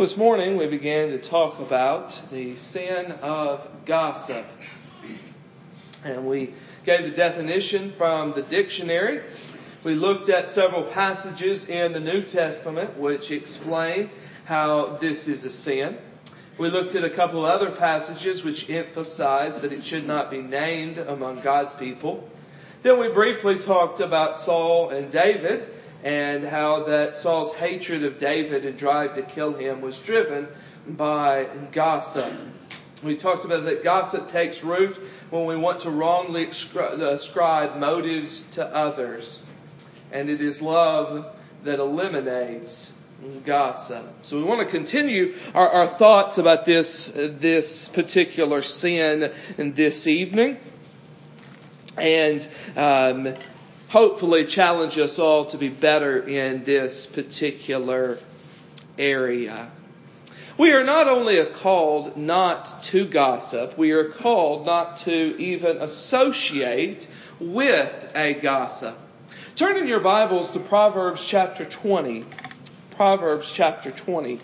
This morning we began to talk about the sin of gossip. And we gave the definition from the dictionary. We looked at several passages in the New Testament which explain how this is a sin. We looked at a couple other passages which emphasize that it should not be named among God's people. Then we briefly talked about Saul and David, and how that Saul's hatred of David and drive to kill him was driven by gossip. We talked about that gossip takes root when we want to wrongly ascribe motives to others. And it is love that eliminates gossip. So we want to continue our thoughts about this particular sin this evening. And hopefully challenge us all to be better in this particular area. We are not only called not to gossip, we are called not to even associate with a gossip. Turn in your Bibles to Proverbs chapter 20. Proverbs chapter 20.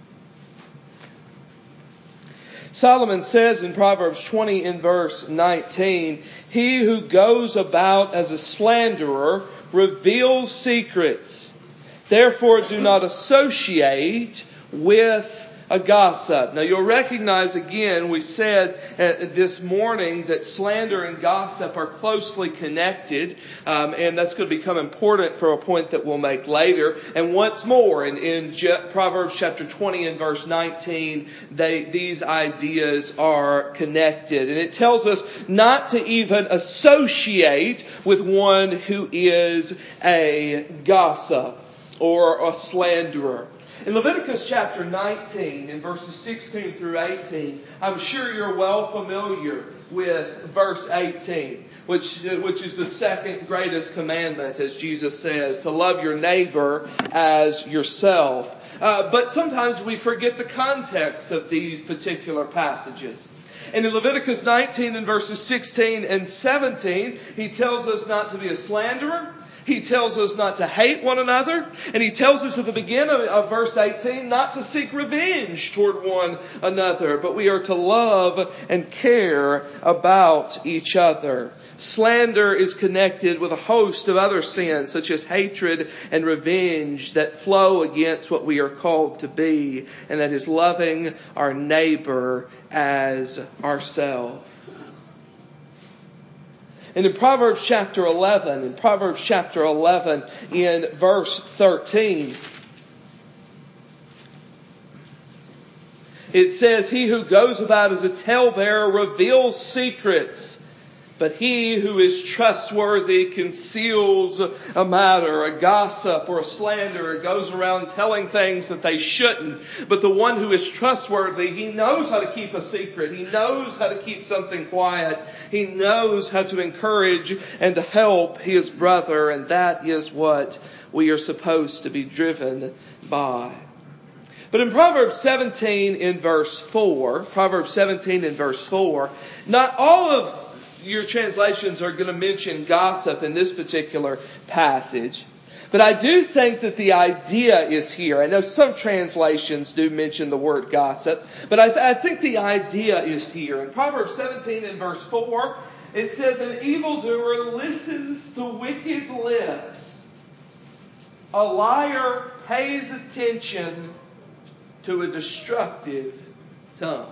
Solomon says in Proverbs 20 in verse 19, "He who goes about as a slanderer reveals secrets. Therefore do not associate with a gossip." Now you'll recognize again, we said this morning that slander and gossip are closely connected. And that's going to become important for a point that we'll make later. And once more, in Proverbs chapter 20 and verse 19, these ideas are connected. And it tells us not to even associate with one who is a gossip or a slanderer. In Leviticus chapter 19, in verses 16 through 18, I'm sure you're well familiar with verse 18, which is the second greatest commandment, as Jesus says, to love your neighbor as yourself. But sometimes we forget the context of these particular passages. And in Leviticus 19, in verses 16 and 17, he tells us not to be a slanderer. He tells us not to hate one another. And he tells us at the beginning of verse 18 not to seek revenge toward one another. But we are to love and care about each other. Slander is connected with a host of other sins, such as hatred and revenge, that flow against what we are called to be. And that is loving our neighbor as ourselves. And in Proverbs chapter 11, in verse 13, it says, "He who goes about as a talebearer reveals secrets, but he who is trustworthy conceals a matter." A gossip or a slanderer goes around telling things that they shouldn't. But the one who is trustworthy, he knows how to keep a secret. He knows how to keep something quiet. He knows how to encourage and to help his brother. And that is what we are supposed to be driven by. But in Proverbs 17 in verse 4, not all of your translations are going to mention gossip in this particular passage. But I do think that the idea is here. I know some translations do mention the word gossip, but I think the idea is here. In Proverbs 17 and verse 4, it says, "An evildoer listens to wicked lips. A liar pays attention to a destructive tongue."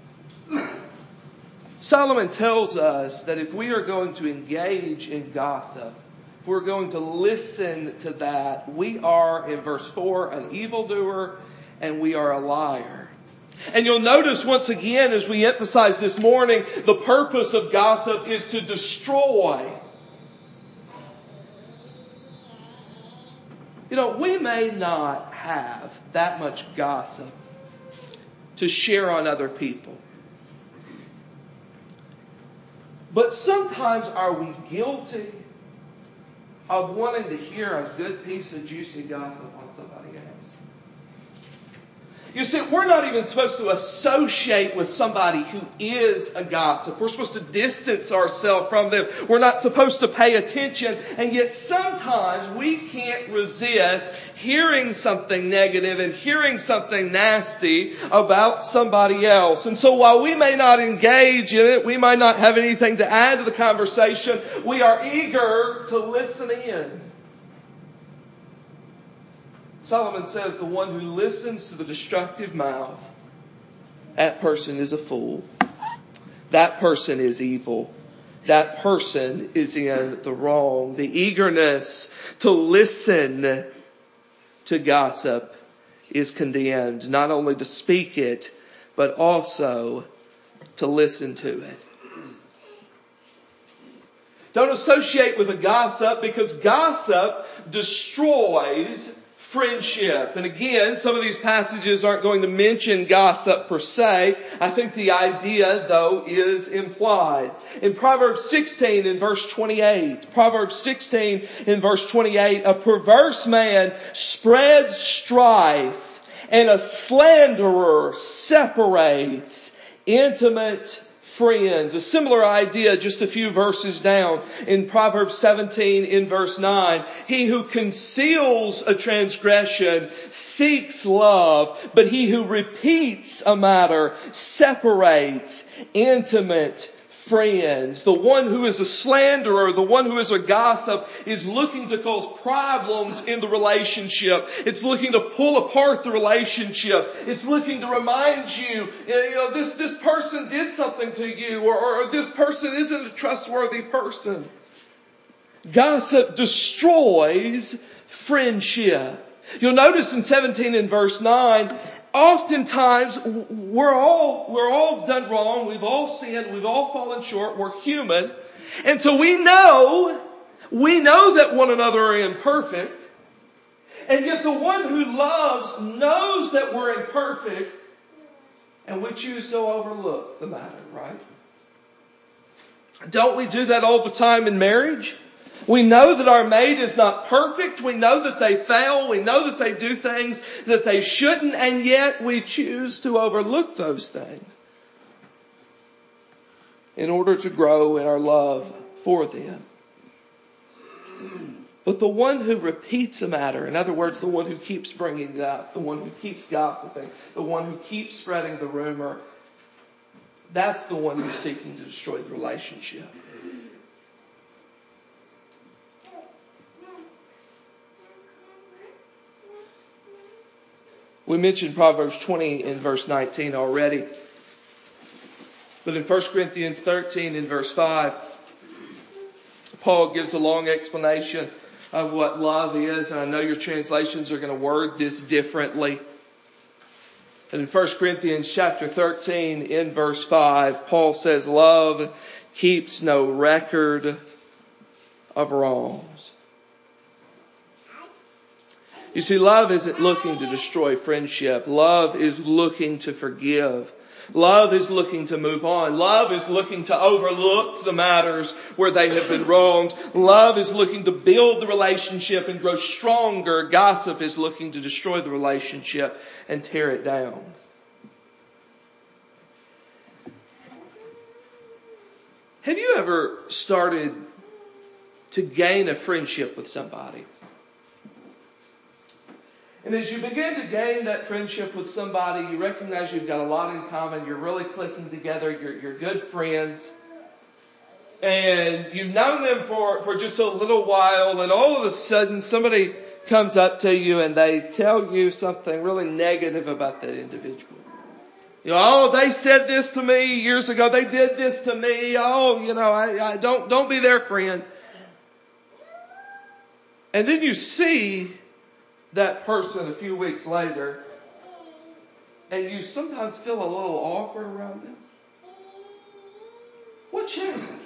Solomon tells us that if we are going to engage in gossip, if we're going to listen to that, we are, in verse 4, an evildoer and we are a liar. And you'll notice once again, as we emphasized this morning, the purpose of gossip is to destroy. We may not have that much gossip to share on other people. But sometimes are we guilty of wanting to hear a good piece of juicy gossip on somebody else? You see, we're not even supposed to associate with somebody who is a gossip. We're supposed to distance ourselves from them. We're not supposed to pay attention. And yet sometimes we can't resist hearing something negative and hearing something nasty about somebody else. And so while we may not engage in it, we might not have anything to add to the conversation, we are eager to listen in. Solomon says the one who listens to the destructive mouth, that person is a fool. That person is evil. That person is in the wrong. The eagerness to listen to gossip is condemned. Not only to speak it, but also to listen to it. Don't associate with a gossip, because gossip destroys friendship. And again, some of these passages aren't going to mention gossip per se. I think the idea, though, is implied. In Proverbs 16 in verse 28, a perverse man spreads strife, and a slanderer separates intimate friends. A similar idea just a few verses down in Proverbs 17 in verse 9. He who conceals a transgression seeks love, but he who repeats a matter separates intimate friends. The one who is a slanderer, the one who is a gossip, is looking to cause problems in the relationship. It's looking to pull apart the relationship. It's looking to remind you, this person did something to you, or this person isn't a trustworthy person. Gossip destroys friendship. You'll notice in 17 in verse 9, oftentimes we're all done wrong. We've all sinned. We've all fallen short. We're human. And so we know that one another are imperfect. And yet the one who loves knows that we're imperfect. And we choose to overlook the matter, right? Don't we do that all the time in marriage? We know that our mate is not perfect. We know that they fail. We know that they do things that they shouldn't. And yet we choose to overlook those things in order to grow in our love for them. But the one who repeats a matter, in other words, the one who keeps bringing it up, the one who keeps gossiping, the one who keeps spreading the rumor, that's the one who's seeking to destroy the relationship. We mentioned Proverbs 20 in verse 19 already. But in 1 Corinthians 13 in verse 5, Paul gives a long explanation of what love is. And I know your translations are going to word this differently. And in 1 Corinthians chapter 13 in verse 5, Paul says, love keeps no record of wrongs. You see, love isn't looking to destroy friendship. Love is looking to forgive. Love is looking to move on. Love is looking to overlook the matters where they have been wronged. Love is looking to build the relationship and grow stronger. Gossip is looking to destroy the relationship and tear it down. Have you ever started to gain a friendship with somebody? And as you begin to gain that friendship with somebody, you recognize you've got a lot in common. You're really clicking together. You're good friends. And you've known them for just a little while. And all of a sudden, somebody comes up to you and they tell you something really negative about that individual. They said this to me years ago. They did this to me. I don't be their friend. And then you see that person a few weeks later, and you sometimes feel a little awkward around them. What changed?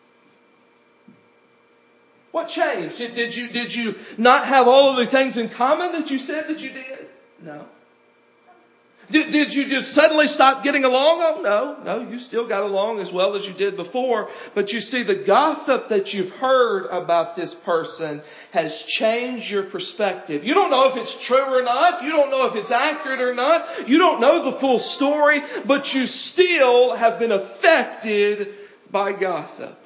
What changed? Did you not have all of the things in common that you said that you did? No. Did you just suddenly stop getting along? Oh, no, you still got along as well as you did before. But you see, the gossip that you've heard about this person has changed your perspective. You don't know if it's true or not. You don't know if it's accurate or not. You don't know the full story, but you still have been affected by gossip.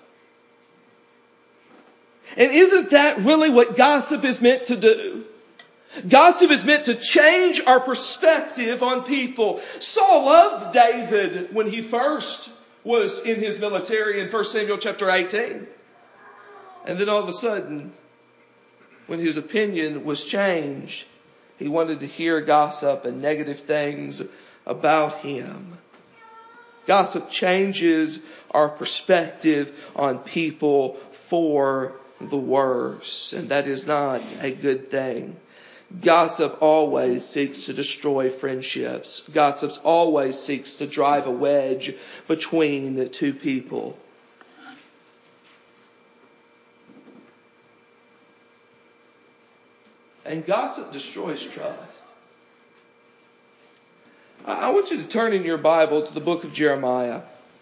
And isn't that really what gossip is meant to do? Gossip is meant to change our perspective on people. Saul loved David when he first was in his military in 1 Samuel chapter 18. And then all of a sudden, when his opinion was changed, he wanted to hear gossip and negative things about him. Gossip changes our perspective on people for the worse, and that is not a good thing. Gossip always seeks to destroy friendships. Gossip always seeks to drive a wedge between two people. And gossip destroys trust. I want you to turn in your Bible to the book of Jeremiah.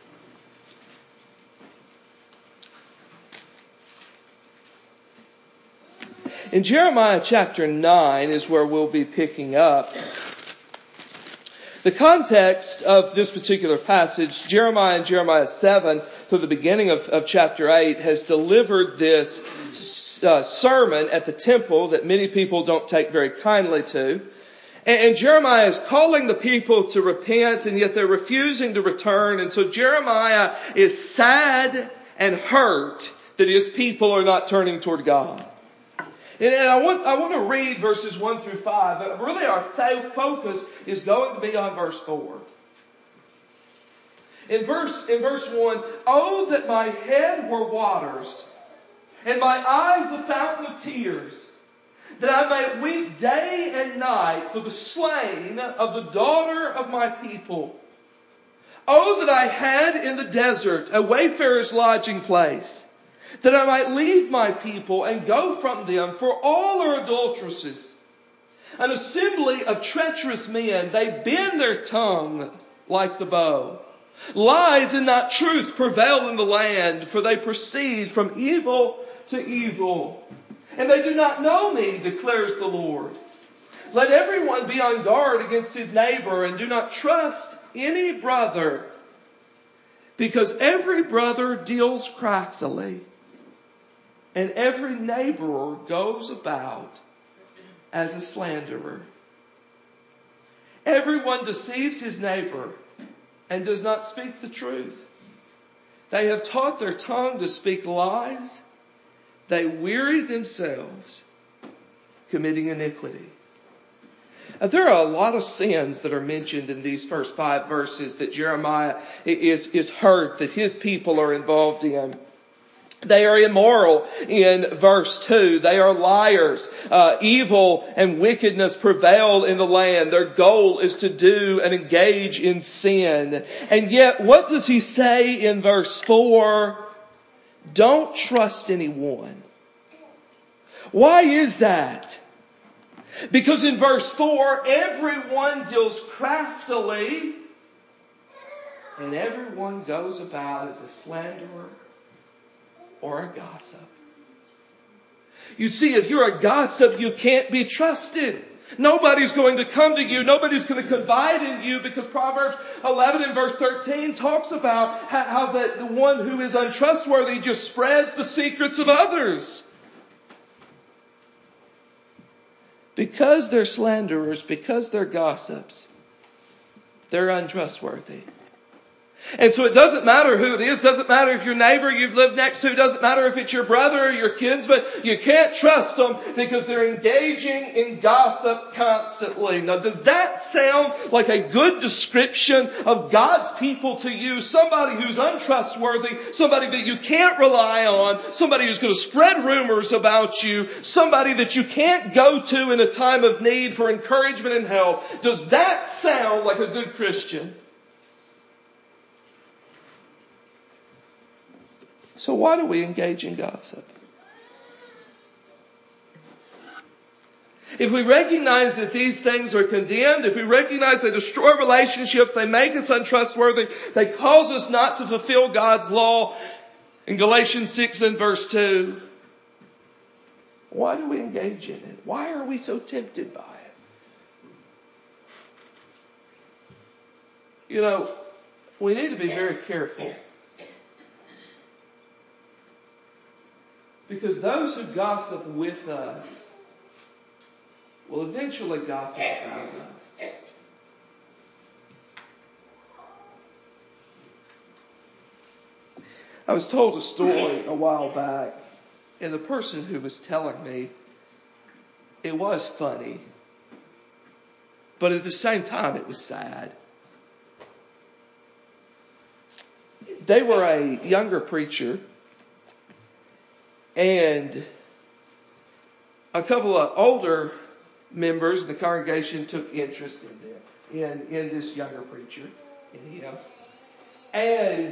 In Jeremiah chapter 9 is where we'll be picking up. The context of this particular passage, Jeremiah and Jeremiah 7 to the beginning of chapter 8, has delivered this sermon at the temple that many people don't take very kindly to. And Jeremiah is calling the people to repent, and yet they're refusing to return. And so Jeremiah is sad and hurt that his people are not turning toward God. And I want to read verses 1 through 5, but really our focus is going to be on verse 4. In verse 1, "Oh, that my head were waters, and my eyes a fountain of tears, that I might weep day and night for the slain of the daughter of my people. Oh, that I had in the desert a wayfarer's lodging place, that I might leave my people and go from them, for all are adulteresses. An assembly of treacherous men, they bend their tongue like the bow. Lies and not truth prevail in the land, for they proceed from evil to evil. And they do not know me, declares the Lord. Let everyone be on guard against his neighbor, and do not trust any brother, because every brother deals craftily, and every neighbor goes about as a slanderer. Everyone deceives his neighbor and does not speak the truth. They have taught their tongue to speak lies. They weary themselves, committing iniquity." There are a lot of sins that are mentioned in these first 5 verses that Jeremiah is hurt that his people are involved in. They are immoral in verse 2. They are liars. Evil and wickedness prevail in the land. Their goal is to do and engage in sin. And yet, what does he say in verse 4? Don't trust anyone. Why is that? Because in verse 4, everyone deals craftily, and everyone goes about as a slanderer or a gossip. You see, if you're a gossip, you can't be trusted. Nobody's going to come to you. Nobody's going to confide in you, because Proverbs 11 and verse 13 talks about how the one who is untrustworthy just spreads the secrets of others. Because they're slanderers, because they're gossips, they're untrustworthy. And so it doesn't matter who it is, doesn't matter if your neighbor you've lived next to, doesn't matter if it's your brother or your kinsman, you can't trust them because they're engaging in gossip constantly. Now, does that sound like a good description of God's people to you? Somebody who's untrustworthy, somebody that you can't rely on, somebody who's going to spread rumors about you, somebody that you can't go to in a time of need for encouragement and help. Does that sound like a good Christian? So why do we engage in gossip? if we recognize that these things are condemned, if we recognize they destroy relationships, they make us untrustworthy, they cause us not to fulfill God's law, in Galatians 6 and verse 2, why do we engage in it? Why are we so tempted by it? You know, we need to be very careful. Because those who gossip with us will eventually gossip about us. I was told a story a while back, and the person who was telling me, it was funny, but at the same time it was sad. They were a younger preacher, and a couple of older members of the congregation took interest in this younger preacher, in him. And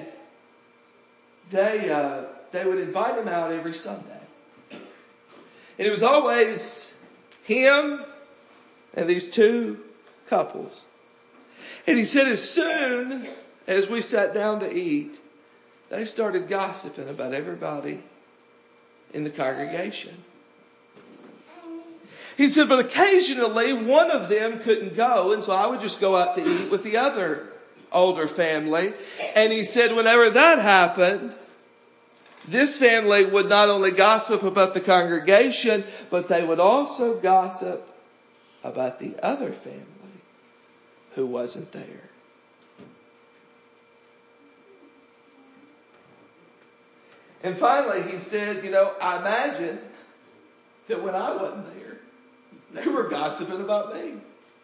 they would invite him out every Sunday. And it was always him and these two couples. And he said as soon as we sat down to eat, they started gossiping about everybody in the congregation. He said, but occasionally one of them couldn't go, and so I would just go out to eat with the other older family. And he said whenever that happened, this family would not only gossip about the congregation, but they would also gossip about the other family who wasn't there. And finally he said, I imagine that when I wasn't there, they were gossiping about me.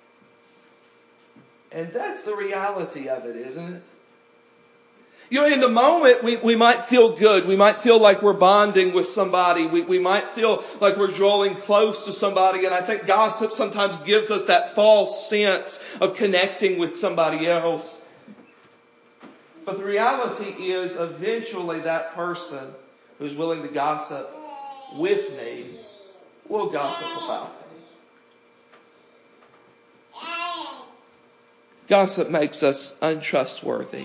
And that's the reality of it, isn't it? In the moment, we might feel good. We might feel like we're bonding with somebody. We might feel like we're drawing close to somebody. And I think gossip sometimes gives us that false sense of connecting with somebody else. But the reality is, eventually that person who's willing to gossip with me will gossip about me. Gossip makes us untrustworthy.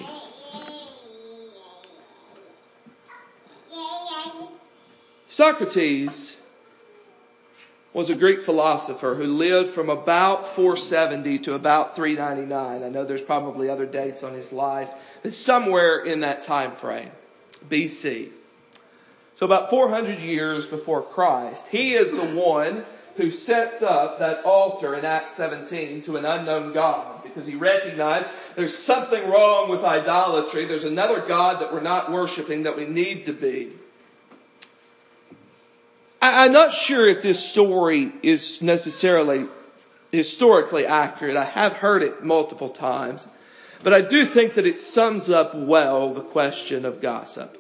Socrates was a Greek philosopher who lived from about 470 to about 399. I know there's probably other dates on his life, but somewhere in that time frame, BC. So about 400 years before Christ. He is the one who sets up that altar in Acts 17 to an unknown God, because he recognized there's something wrong with idolatry. There's another God that we're not worshiping that we need to be. I'm not sure if this story is necessarily historically accurate. I have heard it multiple times, but I do think that it sums up well the question of gossip.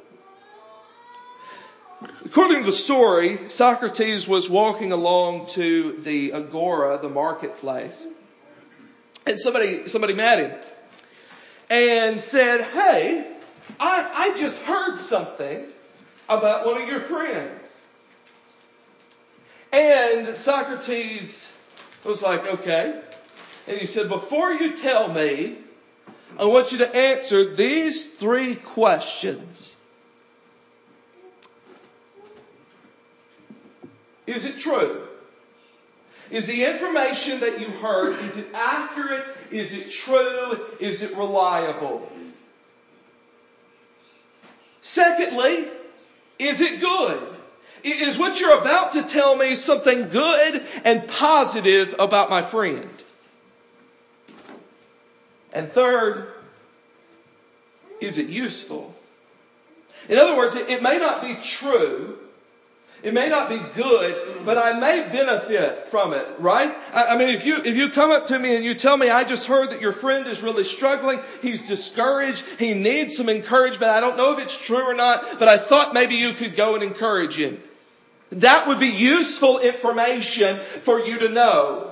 According to the story, Socrates was walking along to the agora, the marketplace, and somebody met him and said, "Hey, I just heard something about one of your friends." And Socrates was like, "Okay." And he said, "Before you tell me, I want you to answer these 3 questions. Is it true? Is the information that you heard, is it accurate? Is it true? Is it reliable? Secondly, is it good? Is what you're about to tell me something good and positive about my friend? And third, is it useful?" In other words, it may not be true. It may not be good, but I may benefit from it, right? I mean, if you come up to me and you tell me, "I just heard that your friend is really struggling. He's discouraged. He needs some encouragement. I don't know if it's true or not, but I thought maybe you could go and encourage him." That would be useful information for you to know.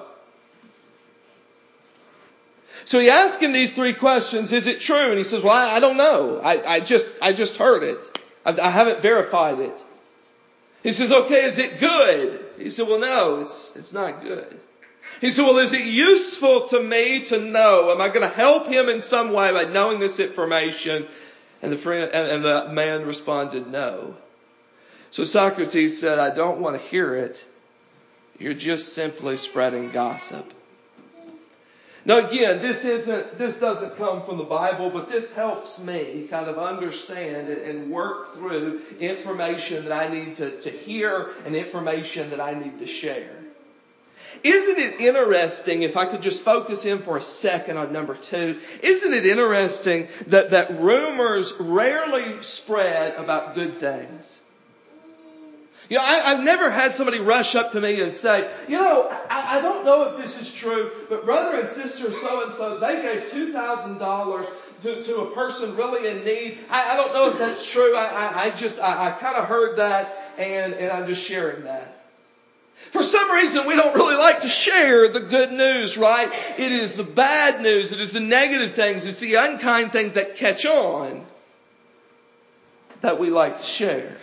So he asked him these 3 questions. Is it true? And he says, "Well, I don't know. I just heard it. I haven't verified it." He says, okay, is it good? He said, well, no, it's not good. He said, well, is it useful to me to know? Am I going to help him in some way by knowing this information? And the man responded, no. So Socrates said, I don't want to hear it. You're just simply spreading gossip. Now again, this doesn't come from the Bible, but this helps me kind of understand and work through information that I need to hear and information that I need to share. Isn't it interesting, if I could just focus in for a second on number 2, isn't it interesting that rumors rarely spread about good things? You know, I've never had somebody rush up to me and say, I don't know if this is true, but brother and sister so-and-so, they gave $2,000 to a person really in need. I don't know if that's true. I kind of heard that and I'm just sharing that. For some reason, we don't really like to share the good news, right? It is the bad news. It is the negative things. It's the unkind things that catch on that we like to share.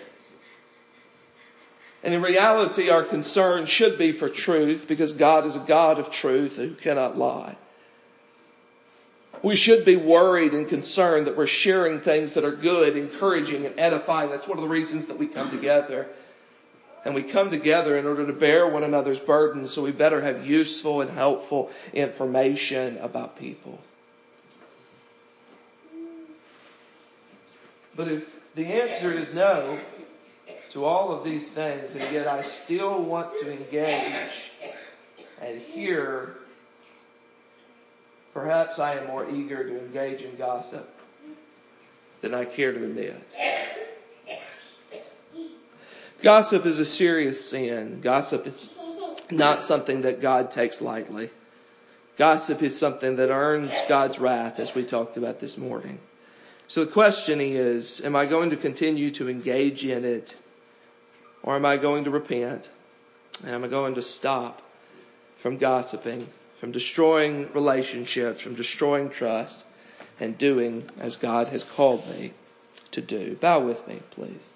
And in reality, our concern should be for truth, because God is a God of truth who cannot lie. We should be worried and concerned that we're sharing things that are good, encouraging, and edifying. That's one of the reasons that we come together. And we come together in order to bear one another's burdens, so we better have useful and helpful information about people. But if the answer is no to all of these things, and yet I still want to engage and hear, perhaps I am more eager to engage in gossip than I care to admit. Gossip is a serious sin. Gossip is not something that God takes lightly. Gossip is something that earns God's wrath, as we talked about this morning. So the question is, am I going to continue to engage in it, or am I going to repent? And am I going to stop from gossiping, from destroying relationships, from destroying trust, and doing as God has called me to do? Bow with me, please.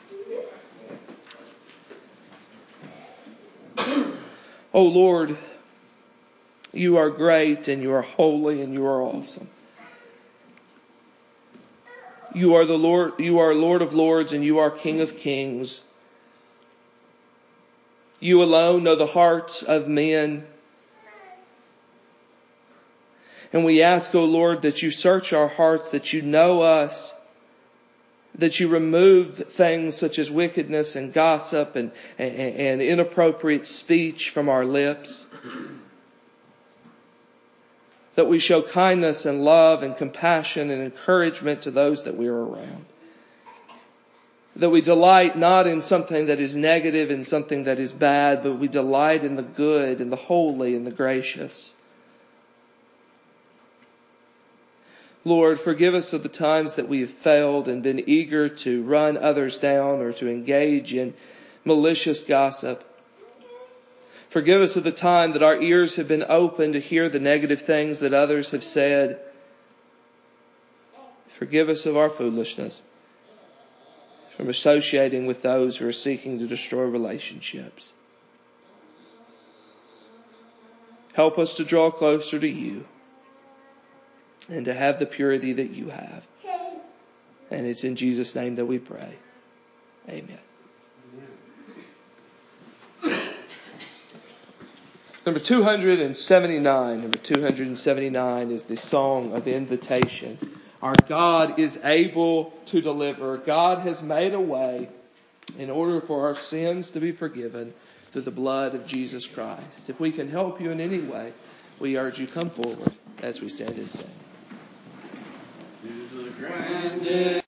Oh Lord, you are great and you are holy and you are awesome. You are the Lord, you are Lord of lords and you are King of kings. You alone know the hearts of men. And we ask, O Lord, that you search our hearts, that you know us, that you remove things such as wickedness and gossip and inappropriate speech from our lips. That we show kindness and love and compassion and encouragement to those that we are around. That we delight not in something that is negative and something that is bad, but we delight in the good and the holy and the gracious. Lord, forgive us of the times that we have failed and been eager to run others down or to engage in malicious gossip. Forgive us of the time that our ears have been open to hear the negative things that others have said. Forgive us of our foolishness from associating with those who are seeking to destroy relationships. Help us to draw closer to you and to have the purity that you have. And it's in Jesus' name that we pray. Amen. Number 279. Number 279 is the song of invitation. Our God is able to deliver. God has made a way in order for our sins to be forgiven through the blood of Jesus Christ. If we can help you in any way, we urge you come forward as we stand and sing. To the grandest